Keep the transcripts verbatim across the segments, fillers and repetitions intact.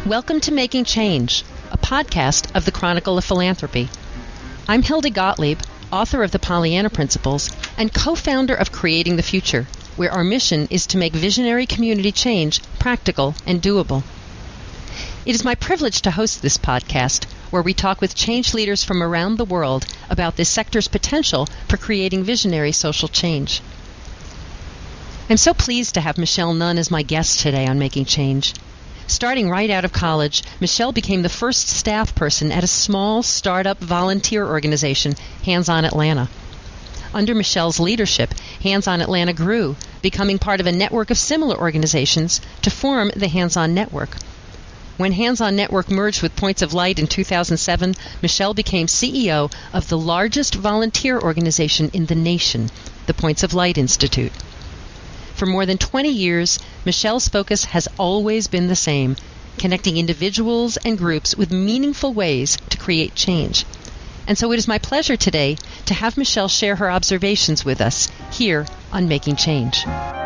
Welcome to Making Change, a podcast of the Chronicle of Philanthropy. I'm Hilda Gottlieb, author of the Pollyanna Principles and co-founder of Creating the Future, where our mission is to make visionary community change practical and doable. It is my privilege to host this podcast, where we talk with change leaders from around the world about this sector's potential for creating visionary social change. I'm so pleased to have Michelle Nunn as my guest today on Making Change. Starting right out of college, Michelle became the first staff person at a small startup volunteer organization, Hands On Atlanta. Under Michelle's leadership, Hands On Atlanta grew, becoming part of a network of similar organizations to form the Hands On Network. When Hands On Network merged with Points of Light in two thousand seven, Michelle became C E O of the largest volunteer organization in the nation, the Points of Light Institute. For more than twenty years, Michelle's focus has always been the same, connecting individuals and groups with meaningful ways to create change. And so it is my pleasure today to have Michelle share her observations with us here on Making Change.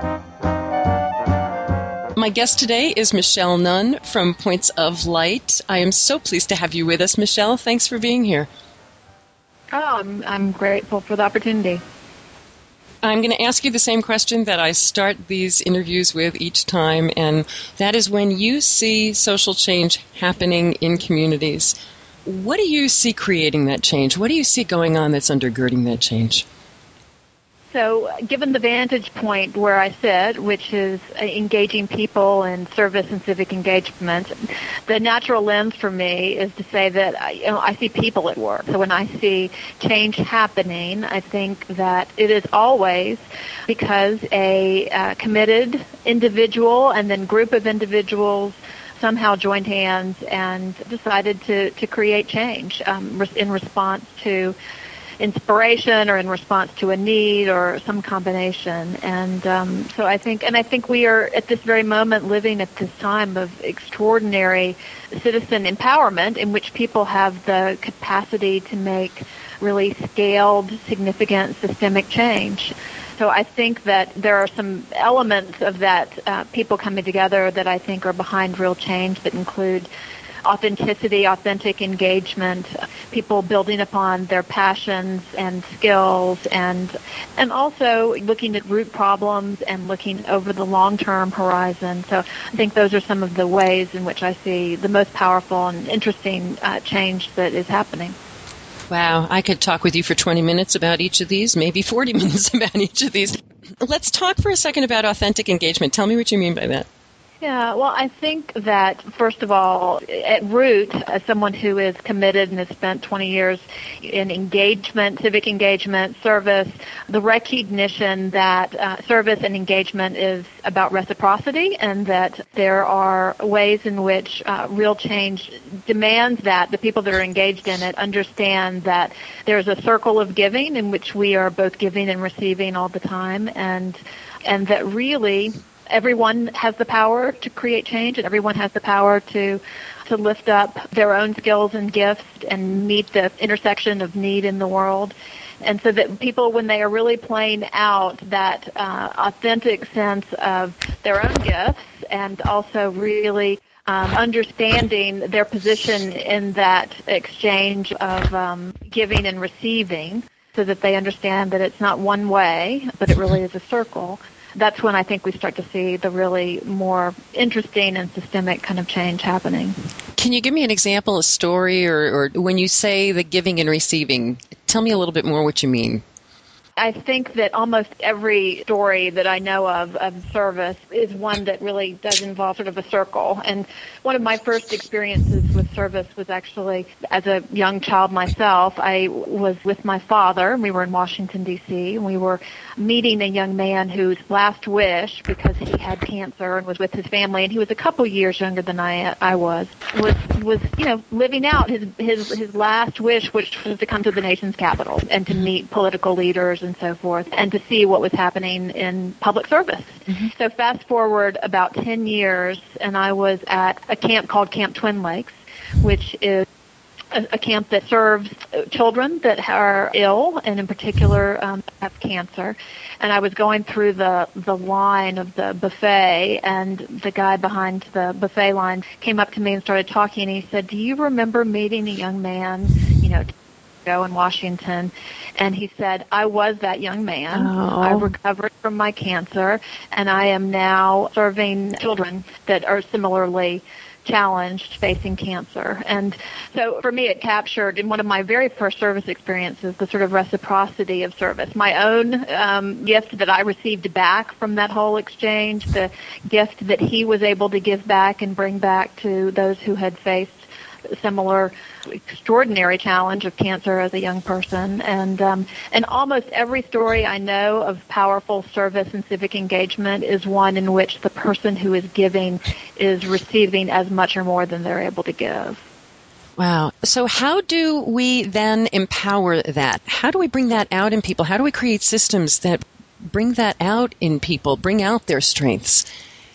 My guest today is Michelle Nunn from Points of Light. I am so pleased to have you with us, Michelle. Thanks for being here. Oh, I'm, I'm grateful for the opportunity. I'm going to ask you the same question that I start these interviews with each time, and that is, when you see social change happening in communities, what do you see creating that change? What do you see going on that's undergirding that change? So, given the vantage point where I sit, which is engaging people in service and civic engagement, the natural lens for me is to say that I, you know, I see people at work. So when I see change happening, I think that it is always because a uh, committed individual and then group of individuals somehow joined hands and decided to, to create change um, in response to inspiration or in response to a need or some combination. And um, so I think, and I think we are at this very moment living at this time of extraordinary citizen empowerment in which people have the capacity to make really scaled, significant systemic change. So I think that there are some elements of that uh, people coming together that I think are behind real change that include authenticity, authentic engagement, people building upon their passions and skills, and and also looking at root problems and looking over the long-term horizon. So I think those are some of the ways in which I see the most powerful and interesting uh, change that is happening. Wow, I could talk with you for twenty minutes about each of these, maybe forty minutes about each of these. Let's talk for a second about authentic engagement. Tell me what you mean by that. Yeah, well, I think that, first of all, at root, as someone who is committed and has spent twenty years in engagement, civic engagement, service, the recognition that uh, service and engagement is about reciprocity and that there are ways in which uh, real change demands that the people that are engaged in it understand that there's a circle of giving in which we are both giving and receiving all the time, and and that really everyone has the power to create change, and everyone has the power to to lift up their own skills and gifts and meet the intersection of need in the world. And so that people, when they are really playing out that uh, authentic sense of their own gifts and also really um, understanding their position in that exchange of um, giving and receiving, so that they understand that it's not one way, but it really is a circle, that's when I think we start to see the really more interesting and systemic kind of change happening. Can you give me an example, a story, or, or when you say the giving and receiving, tell me a little bit more what you mean. I think that almost every story that I know of of service is one that really does involve sort of a circle. And one of my first experiences with service was actually as a young child myself. I was with my father. We were in Washington, D C, and we were meeting a young man whose last wish, because he had cancer and was with his family, and he was a couple years younger than I I was, was, was you know, living out his, his, his last wish, which was to come to the nation's capital and to meet political leaders and so forth, and to see what was happening in public service. Mm-hmm. So fast forward about ten years, and I was at a camp called Camp Twin Lakes, which is a, a camp that serves children that are ill, and in particular um, have cancer. And I was going through the, the line of the buffet, and the guy behind the buffet line came up to me and started talking, and he said, "Do you remember meeting a young man, you know, ago in Washington?" And he said, "I was that young man. Oh. I recovered from my cancer, and I am now serving children that are similarly challenged, facing cancer." And so for me, it captured in one of my very first service experiences the sort of reciprocity of service, my own um, gift that I received back from that whole exchange, the gift that he was able to give back and bring back to those who had faced similar extraordinary challenge of cancer as a young person. And um, and almost every story I know of powerful service and civic engagement is one in which the person who is giving is receiving as much or more than they're able to give. Wow. So how do we then empower that? How do we bring that out in people? How do we create systems that bring that out in people, bring out their strengths?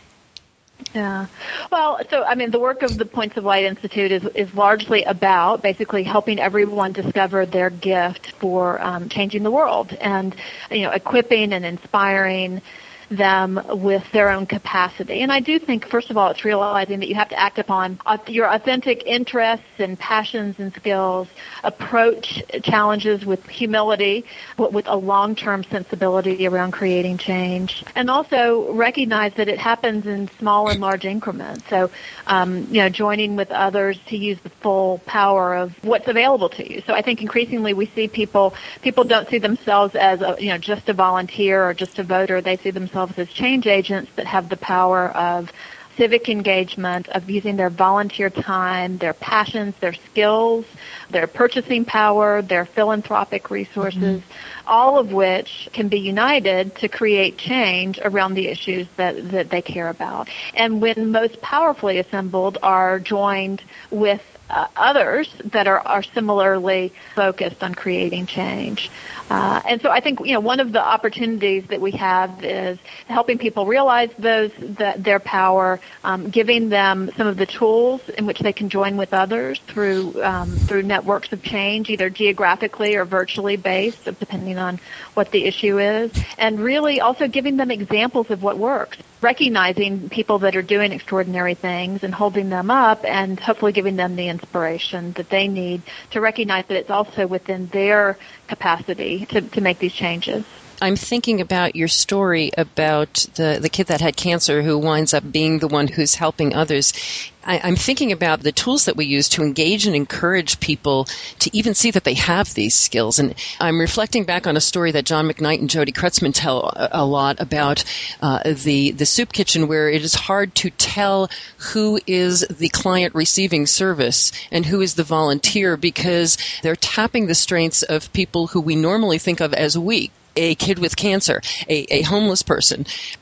Yeah. Well, so, I mean, the work of the Points of Light Institute is, is largely about basically helping everyone discover their gift for um, changing the world and, you know, equipping and inspiring them with their own capacity. And I do think, first of all, it's realizing that you have to act upon your authentic interests and passions and skills, approach challenges with humility, but with a long-term sensibility around creating change, and also recognize that it happens in small and large increments. So, um, you know, joining with others to use the full power of what's available to you. So I think increasingly we see people, people don't see themselves as, a, you know, just a volunteer or just a voter. They see themselves as change agents that have the power of civic engagement, of using their volunteer time, their passions, their skills, their purchasing power, their philanthropic resources, mm-hmm. all of which can be united to create change around the issues that, that they care about. And when most powerfully assembled are joined with uh, others that are, are similarly focused on creating change. Uh, and so I think, you know, one of the opportunities that we have is helping people realize those that their power, um, giving them some of the tools in which they can join with others through um, through networks of change, either geographically or virtually based, depending on what the issue is, and really also giving them examples of what works, recognizing people that are doing extraordinary things and holding them up, and hopefully giving them the inspiration that they need to recognize that it's also within their capacity to, to make these changes. I'm thinking about your story about the, the kid that had cancer who winds up being the one who's helping others. I, I'm thinking about the tools that we use to engage and encourage people to even see that they have these skills. And I'm reflecting back on a story that John McKnight and Jody Kretzmann tell a, a lot about uh, the, the soup kitchen, where it is hard to tell who is the client receiving service and who is the volunteer, because they're tapping the strengths of people who we normally think of as weak. A kid with cancer, a, a homeless person,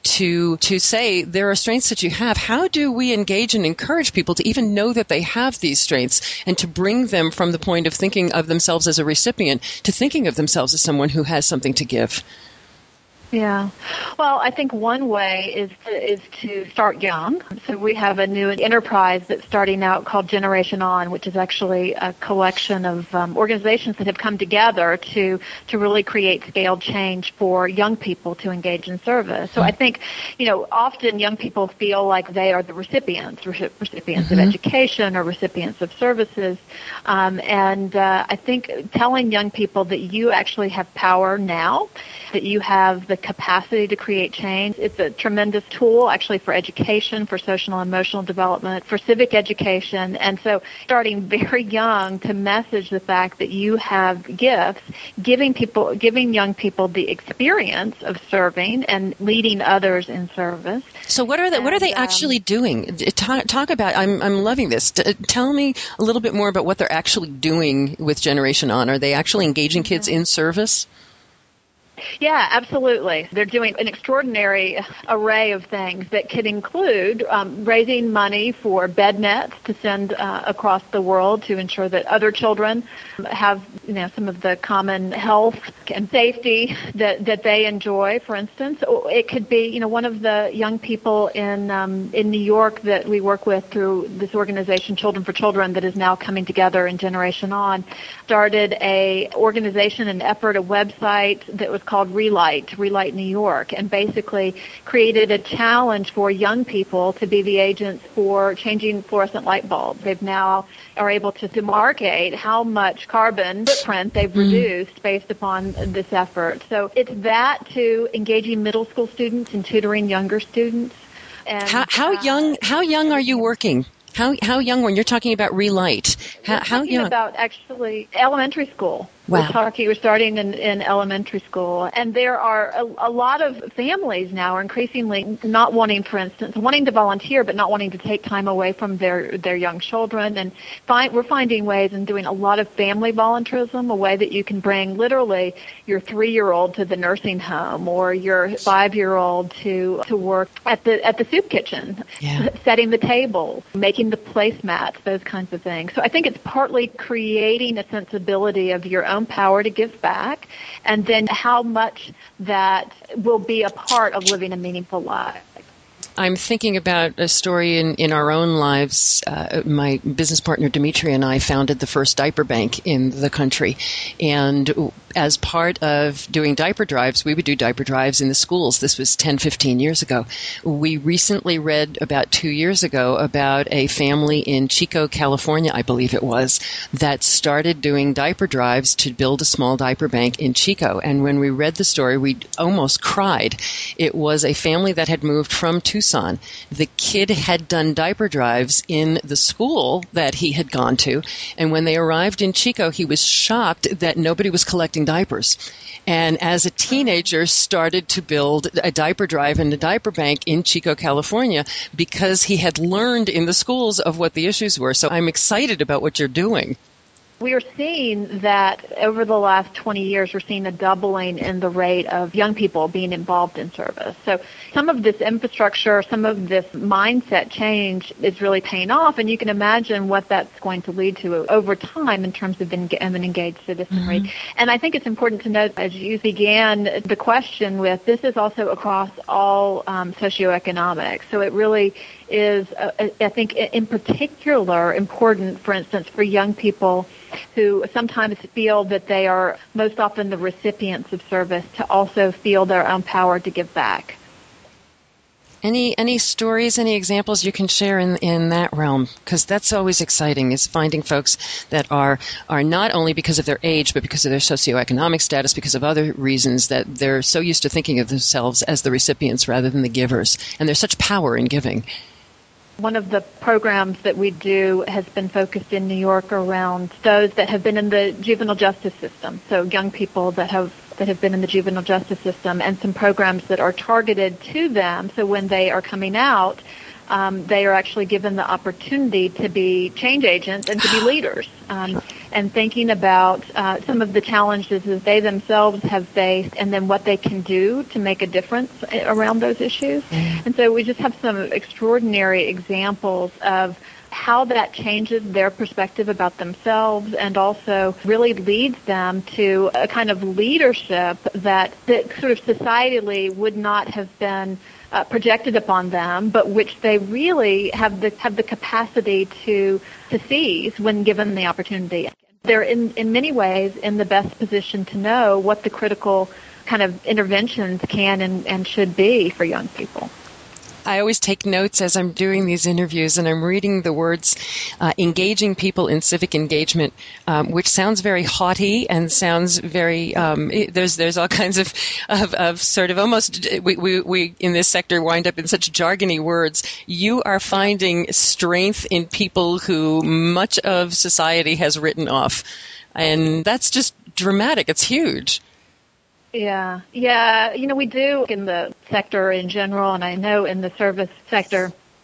to to say there are strengths that you have. How do we engage and encourage people to even know that they have these strengths, and to bring them from the point of thinking of themselves as a recipient to thinking of themselves as someone who has something to give? Yeah. Well, I think one way is to, is to start young. So we have a new enterprise that's starting out called Generation On, which is actually a collection of um, organizations that have come together to to really create scaled change for young people to engage in service. So I think, you know, often young people feel like they are the recipients, recipients mm-hmm. of education or recipients of services. Um, and uh, I think telling young people that you actually have power now, that you have the capacity to create change. It's a tremendous tool, actually, for education, for social and emotional development, for civic education. And so starting very young to message the fact that you have gifts, giving people, giving young people the experience of serving and leading others in service. So what are they, what are they um, actually doing? Talk, talk about, I'm, I'm loving this. Tell me a little bit more about what they're actually doing with Generation On. Are they actually engaging kids in service? Yeah, absolutely. They're doing an extraordinary array of things that could include um, raising money for bed nets to send uh, across the world to ensure that other children have, you know, some of the common health and safety that, that they enjoy, for instance. It could be, you know, one of the young people in um, in New York that we work with through this organization, Children for Children, that is now coming together in Generation On, started a organization, an effort, a website that was called Relight, Relight New York, and basically created a challenge for young people to be the agents for changing fluorescent light bulbs. They've now are able to demarcate how much carbon footprint they've mm. reduced based upon this effort. So it's that to engaging middle school students and tutoring younger students. And how, how uh, young? How young are you working? How how young when you're talking about Relight? How, we're how talking young? About actually elementary school. Wow. We're talking. We're starting in, in elementary school, and there are a, a lot of families now are increasingly not wanting, for instance, wanting to volunteer, but not wanting to take time away from their their young children. And find, we're finding ways and doing a lot of family volunteerism, a way that you can bring literally your three-year-old to the nursing home or your five-year-old to to work at the at the soup kitchen, yeah. setting the table, making the placemats, those kinds of things. So I think it's partly creating a sensibility of your own power to give back, and then how much that will be a part of living a meaningful life. I'm thinking about a story in, in our own lives. Uh, my business partner, Dimitri, and I founded the first diaper bank in the country. And as part of doing diaper drives, we would do diaper drives in the schools. This was ten, fifteen years ago. We recently read about two years ago about a family in Chico, California, I believe it was, that started doing diaper drives to build a small diaper bank in Chico. And when we read the story, we almost cried. It was a family that had moved from Tucson. The kid had done diaper drives in the school that he had gone to, and when they arrived in Chico, he was shocked that nobody was collecting diapers. And as a teenager, started to build a diaper drive and a diaper bank in Chico, California, because he had learned in the schools of what the issues were. So I'm excited about what you're doing. We are seeing that over the last twenty years, we're seeing a doubling in the rate of young people being involved in service. So some of this infrastructure, some of this mindset change is really paying off, and you can imagine what that's going to lead to over time in terms of an engaged citizenry. Mm-hmm. And I think it's important to note, as you began the question with, this is also across all um, socioeconomics. So it really is, uh, I think, in particular important, for instance, for young people who sometimes feel that they are most often the recipients of service to also feel their own power to give back. Any any stories, any examples you can share in in that realm? Because that's always exciting, is finding folks that are, are not only because of their age, but because of their socioeconomic status, because of other reasons, that they're so used to thinking of themselves as the recipients rather than the givers. And there's such power in giving. One of the programs that we do has been focused in New York around those that have been in the juvenile justice system, so young people that have that have been in the juvenile justice system, and some programs that are targeted to them, so when they are coming out, um, they are actually given the opportunity to be change agents and to be leaders, um, and thinking about uh, some of the challenges that they themselves have faced and then what they can do to make a difference around those issues. Mm-hmm. And so we just have some extraordinary examples of how that changes their perspective about themselves and also really leads them to a kind of leadership that, that sort of societally would not have been uh, projected upon them, but which they really have the have the capacity to to seize when given the opportunity. They're in, in many ways in the best position to know what the critical kind of interventions can and, and should be for young people. I always take notes as I'm doing these interviews, and I'm reading the words uh, engaging people in civic engagement, um, which sounds very haughty and sounds very, um, it, there's there's all kinds of, of, of sort of almost, we, we, we in this sector wind up in such jargony words. You are finding strength in people who much of society has written off. And that's just dramatic. It's huge. Yeah, yeah. You know, we do in the sector in general, and I know in the service sector,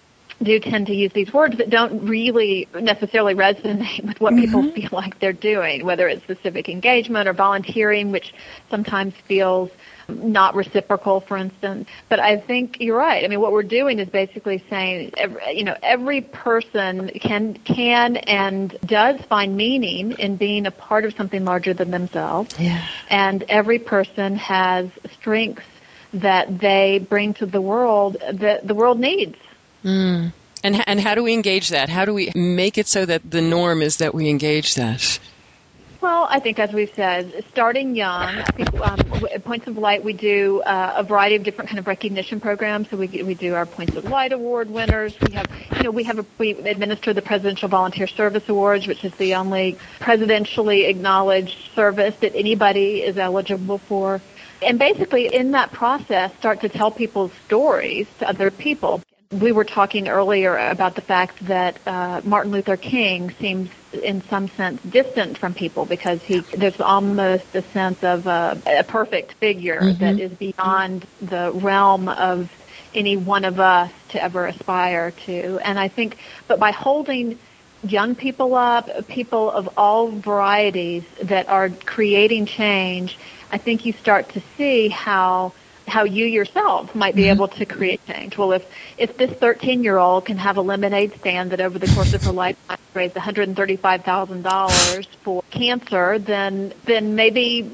do tend to use these words that don't really necessarily resonate with what mm-hmm. people feel like they're doing, whether it's the civic engagement or volunteering, which sometimes feels not reciprocal, for instance. But I think you're right. I mean, what we're doing is basically saying, every, you know, every person can can and does find meaning in being a part of something larger than themselves. Yeah. And every person has strengths that they bring to the world that the world needs. Mm. And and how do we engage that? How do we make it so that the norm is that we engage that? Well, I think, as we've said, starting young, I think um, at Points of Light we do uh, a variety of different kind of recognition programs. So we we do our Points of Light Award winners. We have, you know, we have a, we administer the Presidential Volunteer Service Awards, which is the only presidentially acknowledged service that anybody is eligible for. And basically, in that process, start to tell people's stories to other people. We were talking earlier about the fact that uh, Martin Luther King seems, in some sense, distant from people because he there's almost a sense of a, a perfect figure mm-hmm. that is beyond the realm of any one of us to ever aspire to. And I think, but by holding young people up, people of all varieties that are creating change, I think you start to see how how you yourself might be able to create change. Well, if, if this thirteen-year-old can have a lemonade stand that over the course of her lifetime raised one hundred thirty-five thousand dollars for cancer, then then maybe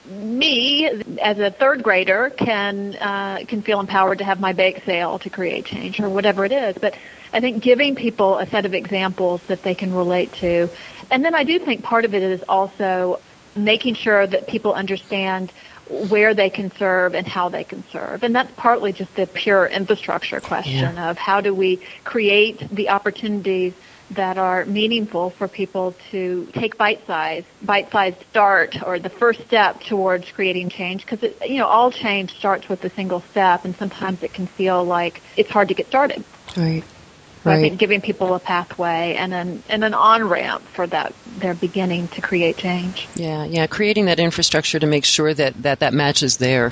me, as a third grader, can uh, can feel empowered to have my bake sale to create change or whatever it is. But I think giving people a set of examples that they can relate to. And then I do think part of it is also making sure that people understand where they can serve and how they can serve. And that's partly just the pure infrastructure question yeah. of how do we create the opportunities that are meaningful for people to take bite-sized, bite-sized start or the first step towards creating change. Because, you know, all change starts with a single step, and sometimes it can feel like it's hard to get started. Right. So right. I think giving people a pathway and an and an on-ramp for that, their beginning to create change. Yeah, yeah, creating that infrastructure to make sure that that, that match is there.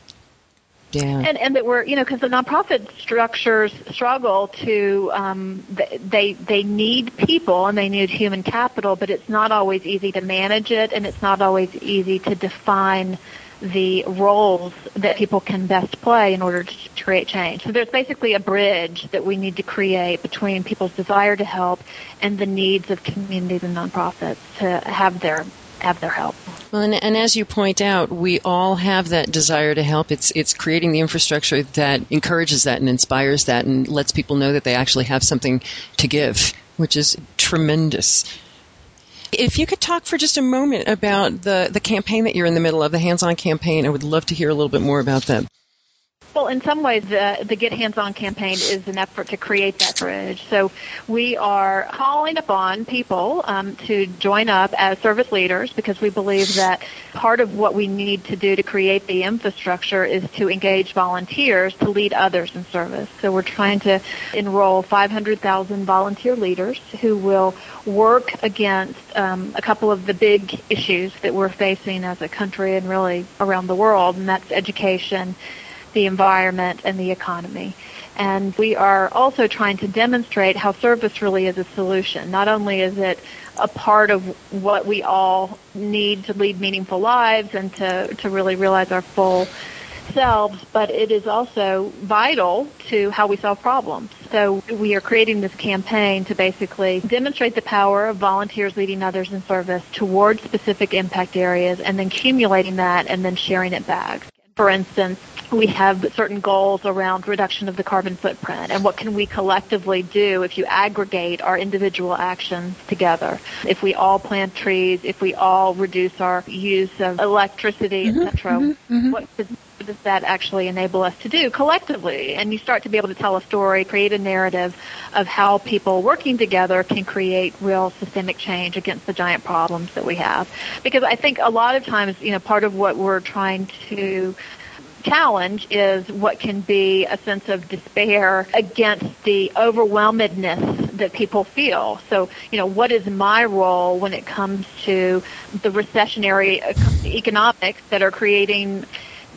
Yeah. And and that we're, you know, because the nonprofit structures struggle to, um, they they need people and they need human capital, but it's not always easy to manage it, and it's not always easy to define the roles that people can best play in order to create change. So there's basically a bridge that we need to create between people's desire to help and the needs of communities and nonprofits to have their have their help. Well, and, and as you point out, we all have that desire to help. It's it's creating the infrastructure that encourages that and inspires that and lets people know that they actually have something to give, which is tremendous. If you could talk for just a moment about the, the campaign that you're in the middle of, the Hands-On campaign, I would love to hear a little bit more about that. Well, in some ways, the, the Get Hands-On campaign is an effort to create that bridge. So we are calling upon people um, to join up as service leaders because we believe that part of what we need to do to create the infrastructure is to engage volunteers to lead others in service. So we're trying to enroll five hundred thousand volunteer leaders who will work against um, a couple of the big issues that we're facing as a country and really around the world, and that's education, the environment, and the economy. And we are also trying to demonstrate how service really is a solution. Not only is it a part of what we all need to lead meaningful lives and to, to really realize our full selves, but it is also vital to how we solve problems. So we are creating this campaign to basically demonstrate the power of volunteers leading others in service towards specific impact areas and then accumulating that and then sharing it back. For instance, we have certain goals around reduction of the carbon footprint and what can we collectively do if you aggregate our individual actions together. If we all plant trees, if we all reduce our use of electricity, mm-hmm, et cetera, mm-hmm, mm-hmm. what does, what does that actually enable us to do collectively? And you start to be able to tell a story, create a narrative of how people working together can create real systemic change against the giant problems that we have. Because I think a lot of times, you know, part of what we're trying to challenge is what can be a sense of despair against the overwhelmedness that people feel. So, you know, what is my role when it comes to the recessionary economics that are creating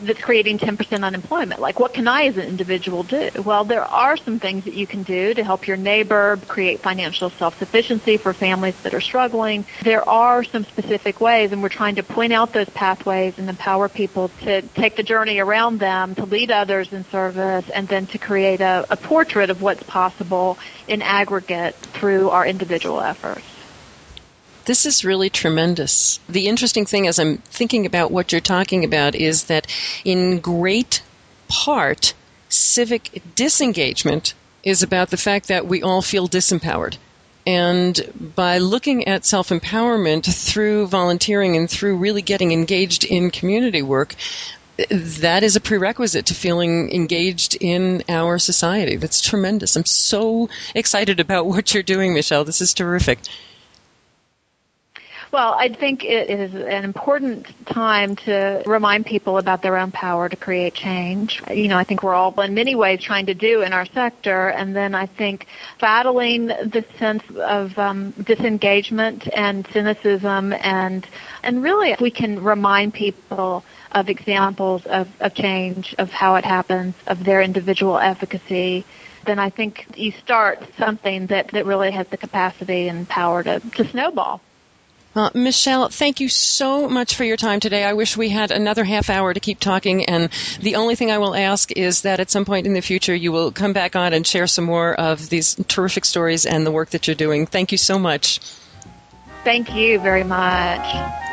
that's creating ten percent unemployment. Like, what can I as an individual do? Well, there are some things that you can do to help your neighbor create financial self-sufficiency for families that are struggling. There are some specific ways, and we're trying to point out those pathways and empower people to take the journey around them, to lead others in service, and then to create a, a portrait of what's possible in aggregate through our individual efforts. This is really tremendous. The interesting thing as I'm thinking about what you're talking about is that in great part, civic disengagement is about the fact that we all feel disempowered. And by looking at self-empowerment through volunteering and through really getting engaged in community work, that is a prerequisite to feeling engaged in our society. That's tremendous. I'm so excited about what you're doing, Michelle. This is terrific. Well, I think it is an important time to remind people about their own power to create change. You know, I think we're all in many ways trying to do in our sector, and then I think battling the sense of um, disengagement and cynicism, and and really if we can remind people of examples of, of change, of how it happens, of their individual efficacy, then I think you start something that, that really has the capacity and power to, to snowball. Uh, Michelle, thank you so much for your time today. I wish we had another half hour to keep talking, and the only thing I will ask is that at some point in the future you will come back on and share some more of these terrific stories and the work that you're doing. Thank you so much. Thank you very much.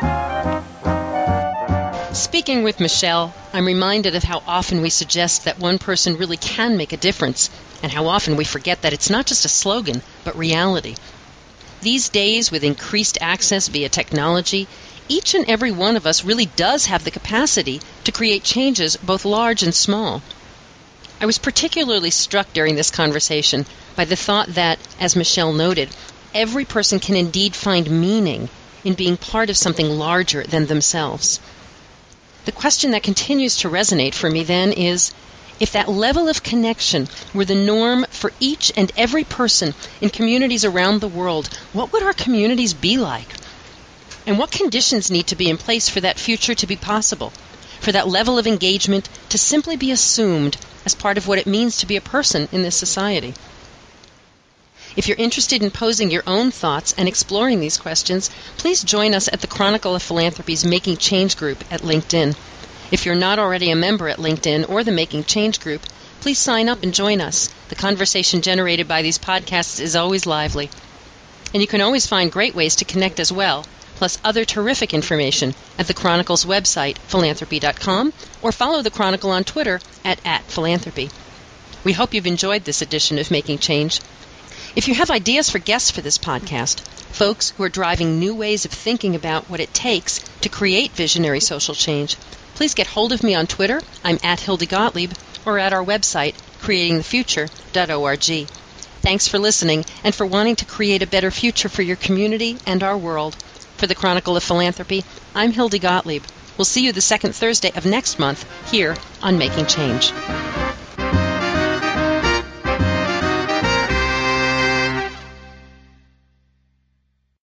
Speaking with Michelle, I'm reminded of how often we suggest that one person really can make a difference, and how often we forget that it's not just a slogan, but reality. These days, with increased access via technology, each and every one of us really does have the capacity to create changes, both large and small. I was particularly struck during this conversation by the thought that, as Michelle noted, every person can indeed find meaning in being part of something larger than themselves. The question that continues to resonate for me then is, if that level of connection were the norm for each and every person in communities around the world, what would our communities be like? And what conditions need to be in place for that future to be possible, for that level of engagement to simply be assumed as part of what it means to be a person in this society? If you're interested in posing your own thoughts and exploring these questions, please join us at the Chronicle of Philanthropy's Making Change group at LinkedIn. If you're not already a member at LinkedIn or the Making Change group, please sign up and join us. The conversation generated by these podcasts is always lively. And you can always find great ways to connect as well, plus other terrific information at the Chronicle's website, philanthropy dot com, or follow the Chronicle on Twitter at, at philanthropy. We hope you've enjoyed this edition of Making Change. If you have ideas for guests for this podcast, folks who are driving new ways of thinking about what it takes to create visionary social change, please get hold of me on Twitter. I'm at Hildy Gottlieb, or at our website, creating the future dot org. Thanks for listening and for wanting to create a better future for your community and our world. For the Chronicle of Philanthropy, I'm Hildy Gottlieb. We'll see you the second Thursday of next month here on Making Change.